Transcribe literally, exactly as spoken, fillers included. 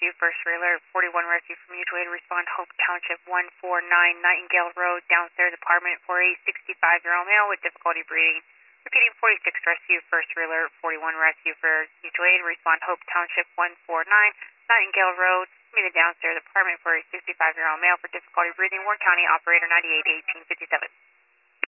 Rescue, first alert, forty-one Rescue from mutual aid, respond Hope Township, one four nine Nightingale Road, downstairs apartment for a sixty-five-year-old male with difficulty breathing. Repeating, forty-six Rescue, first alert, forty-one Rescue for mutual aid, respond Hope Township, one four nine Nightingale Road, meet the downstairs apartment for a sixty-five-year-old male for difficulty breathing, Warren County, operator ninety-eight eighteen fifty-seven.